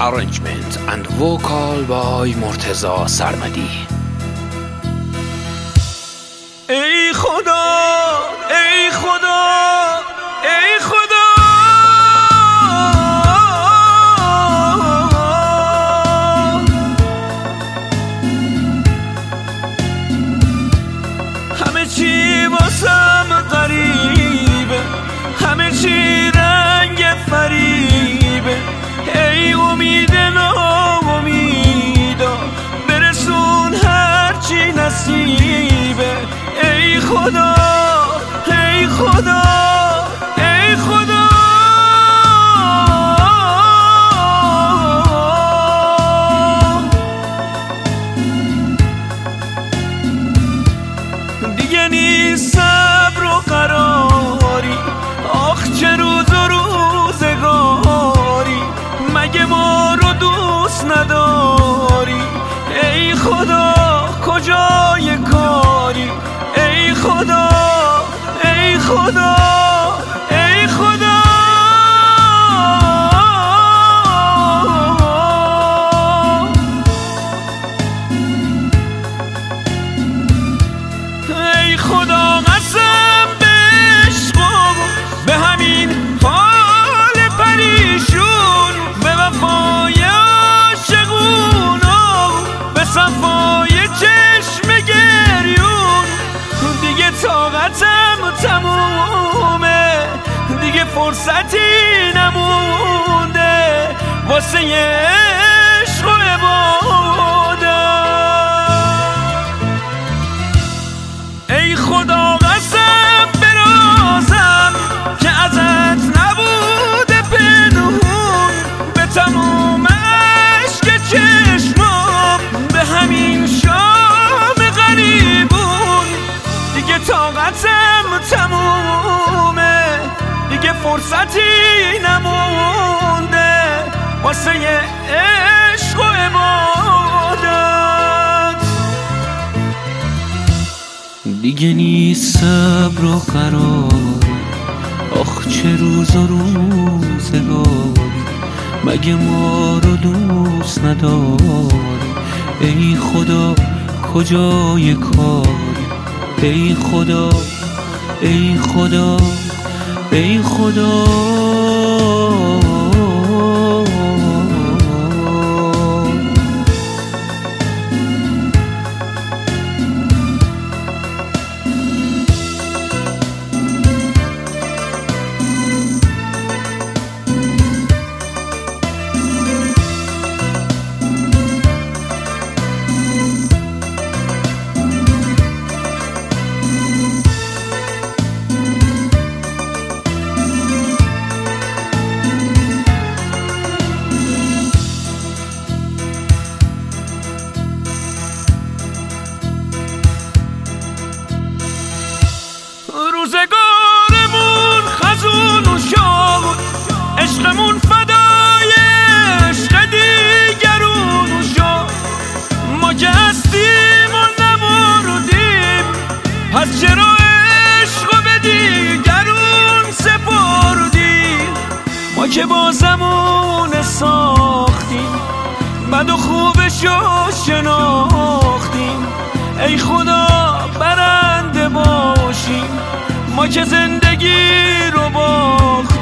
arrangement and vocal by مرتضی سرمدی. ای خدا ای خدا ای خدا، همه چی واسم غریبه، همه چی رنگ فریبه. ای امید ناامیدا برسون هرچی نصیبه. ای خدا ای خدا ای خدا، دیگه نیست صبر و قراری، آخ چه روز و روزگاری، مگه ما رو دوست نداری؟ ای خدا کجای کاری؟ ای خدا ای خدا ای خدا، ای خدا قسم به عشق به همین حال پریشون، به وفای عاشقونو، به صفای چشم گریون. دیگه طاقتم تمومه، دیگه فرصتی نمونده واسه عشق و عبادت. ای خدا قسم برازم که ازت نبوده پنهون، به تموم عشق چشمام، به همین شام غریبون. دیگه طاقتم تمومه، دیگه فرصتی نمونده واسه عشق و عبادت. دیگه نیست صبر و قرار، آخ چه روز و روزگاری، مگه ما رو دوست نداری؟ ای خدا کجای کاری؟ ای خدا ای خدا ای خدا. روزگارمون خزون و شاد، عشقمون فدای عشق دیگرون و شاد. ما که هستیم و نمردیم، پس چرا عشق به دیگرون سپردیم؟ ما که با زمون ساختیم، بد و خوبشو شناختیم. ای خدا برنده باشیم، ما که زندگی رو باختیم.